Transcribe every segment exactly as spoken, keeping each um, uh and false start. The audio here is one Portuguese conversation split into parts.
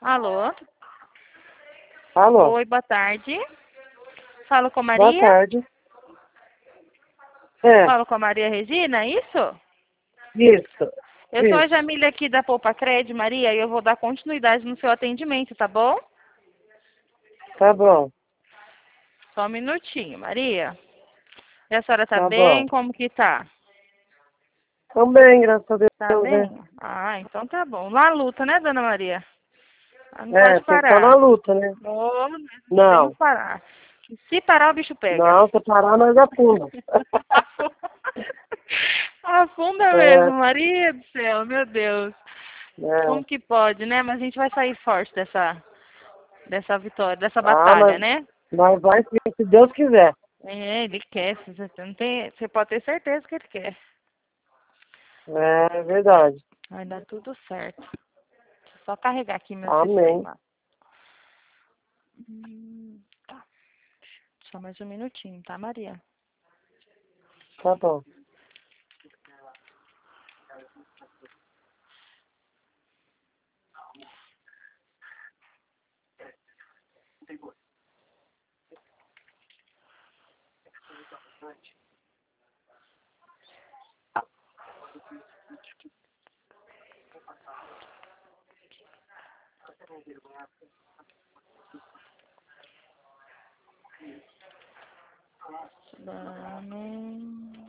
Alô? Alô? Oi, boa tarde. Falo com a Boa Maria? tarde. É, Falo com a Maria Regina, é isso? isso, Eu sou a isso. Jamília aqui da Poupa Cred, Maria, e eu vou dar continuidade no seu atendimento, tá bom? Tá bom, Só um minutinho, Maria. E a senhora tá tá bom. bem? Como que tá? Também, graças a Tá Deus, né? bem? Ah, então tá bom. Lá luta, né, dona Maria? Ah, não É, pode tem que estar na parar. luta, né? Vamos, tem Não, que parar. Se parar, o bicho pega. não, se parar, nós afunda. Afunda É, mesmo, Maria do céu, meu Deus. é. Como que pode, né? Mas a gente vai sair forte dessa, dessa vitória, dessa Ah, batalha, nós, né? nós vai sim, se Deus quiser. É, ele quer, você não tem, você pode ter certeza que ele quer. É verdade. Vai dar tudo certo. Deixa eu só carregar aqui meu Amém. sistema. Hum, tá. Só mais um minutinho, tá, Maria? Tá bom. Dano.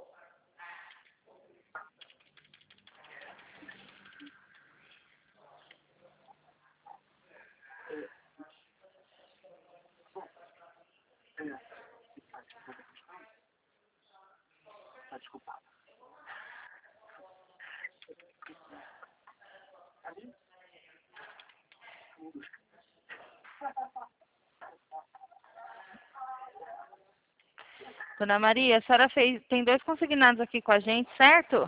Dona Maria, a senhora fez, tem dois consignados aqui com a gente, certo?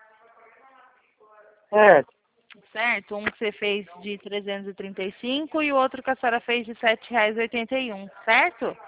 Certo, Certo? Um que você fez de trezentos e trinta e cinco e o outro que a senhora fez de sete reais e oitenta e um, certo?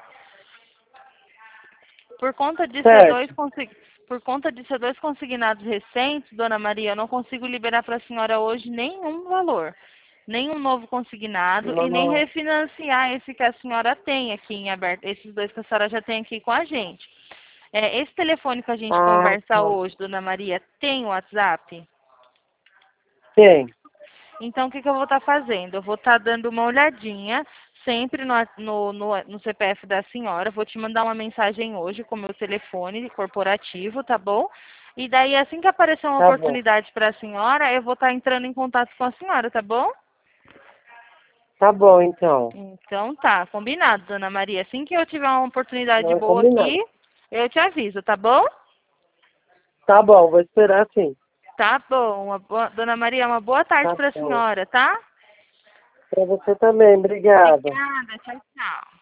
Por conta de ser dois certo. consi- por conta de ser dois consignados recentes, Dona Maria, eu não consigo liberar para a senhora hoje nenhum valor, nenhum novo consignado e nem Não, refinanciar esse que a senhora tem aqui em aberto, esses dois que a senhora já tem aqui com a gente. É, esse telefone que a gente ah, conversa tá. hoje, Dona Maria, tem WhatsApp? Tem. Então, o que, que eu vou estar fazendo? Eu vou estar dando uma olhadinha sempre no, no, no, no C P F da senhora. Vou te mandar uma mensagem hoje com o meu telefone corporativo, tá bom? E daí, assim que aparecer uma Tá bom. oportunidade para a senhora, eu vou estar entrando em contato com a senhora, tá bom? Tá bom, então. Então tá, combinado, Dona Maria. Assim que eu tiver uma oportunidade Não, boa combinado. aqui, eu te aviso, tá bom? Tá bom, vou esperar sim. Tá bom. Uma boa- Dona Maria, uma boa tarde Tá para a bom. senhora, tá? Pra você também, obrigada. Obrigada, tchau, tchau.